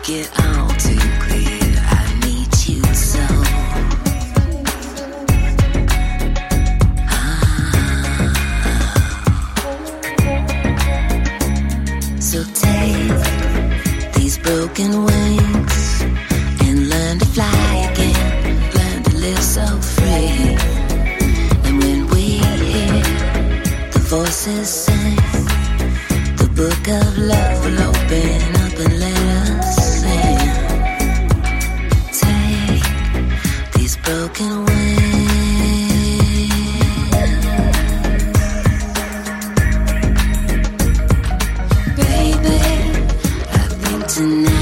make it all too clear. I need you so. So take these broken wings and learn to fly again. Learn to live so free. And when we hear the voices sing, the book of love will open up and let us sing. Take these broken wings. Baby, I think tonight